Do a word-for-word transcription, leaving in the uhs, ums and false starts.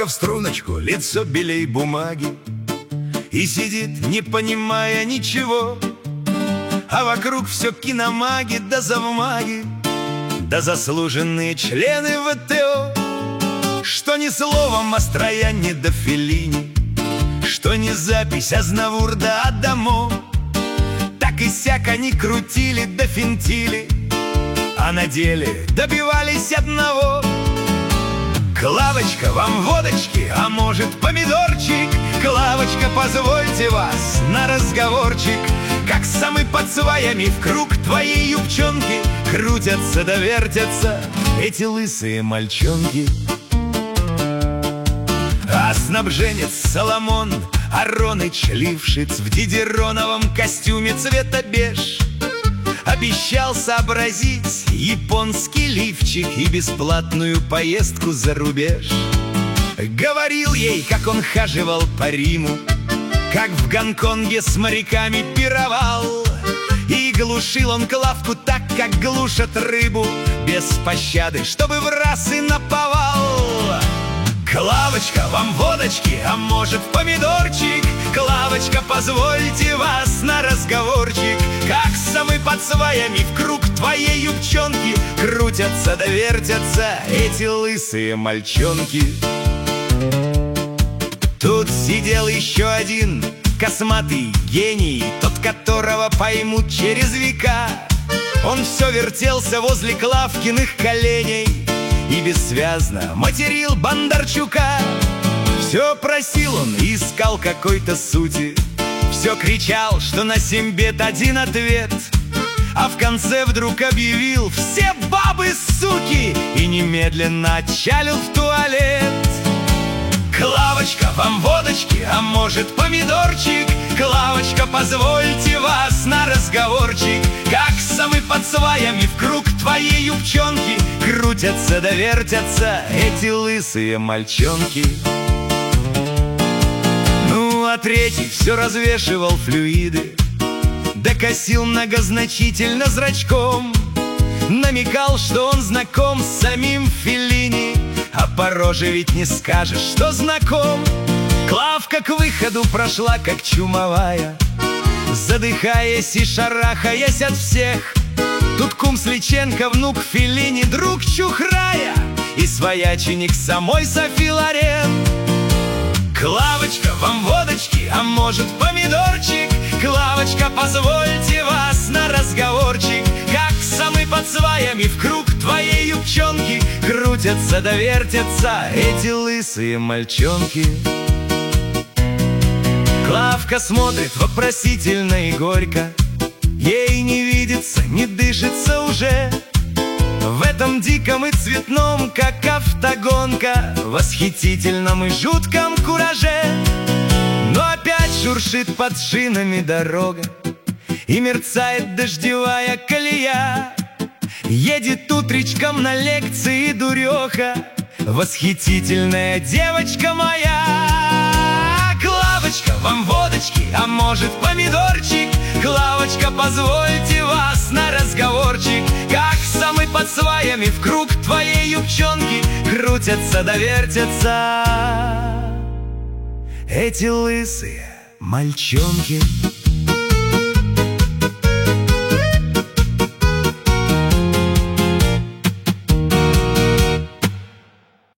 Клавка в струночку, лицо белей бумаги, и сидит, не понимая ничего. А вокруг все киномаги да завмаги, да заслуженные члены ВТО. Что ни словом о Строяне да Феллини, что ни запись Азнавур да Адамо, так и сяк они крутили да финтили, а на деле добивались одного. Клавочка, вам водочки, а может помидорчик? Клавочка, позвольте вас на разговорчик. Как самы под сваями в круг твоей юбчонки крутятся да вертятся эти лысые мальчонки. А снабженец Соломон Ароныч Лившиц в дидероновом костюме цвета беж обещал сообразить японский лифчик и бесплатную поездку за рубеж. Говорил ей, как он хаживал по Риму, как в Гонконге с моряками пировал, и глушил он Клавку так, как глушат рыбу, без пощады, чтобы в раз и наповал. Клавочка, вам водочки, а может помидорчик? Клавочка, позвольте вас на разговорчик. Как самы под сваями в круг твоей юбчонки крутятся да вертятся эти лысые мальчонки. Тут сидел еще один косматый гений, тот, которого поймут через века. Он все вертелся возле Клавкиных коленей и бессвязно материл Бондарчука. Все просил он и искал какой-то сути, все кричал, что на семь бед один ответ, а в конце вдруг объявил: все бабы суки, и немедленно отчалил в туалет. Клавочка, вам водочки, а может помидорчик? Клавочка, позвольте вас на разговорчик. Как самы под сваями в круг твоей юбчонки крутятся да вертятся эти лысые мальчонки. Ну, а третий все развешивал флюиды, да косил многозначительно зрачком, намекал, что он знаком с самим Феллини, а по роже ведь не скажешь, что знаком. Клавка к выходу прошла, как чумовая, задыхаясь и шарахаясь от всех. Тут кум Сличенко, внук Феллини, друг Чухрая и свояченик самой Софи Лорен. Клавочка, вам водочки, а может помидорчик? Клавочка, позвольте вас на разговорчик. Как самы под сваями в круг твоей юбчонки крутятся да вертятся эти лысые мальчонки. Клавка смотрит вопросительно и горько, ей не видится, не дышится уже в этом диком и цветном, как автогонка, восхитительном и жутком кураже. Но опять шуршит под шинами дорога, и мерцает дождевая колея. Едет утречком на лекции дуреха, восхитительная девочка моя. Клавочка, вам водочки, а может помидорчик? Клавочка, позвольте вас на разговорчик. Как самы под сваями в круг твоей юбчонки крутятся да вертятся эти лысые мальчонки.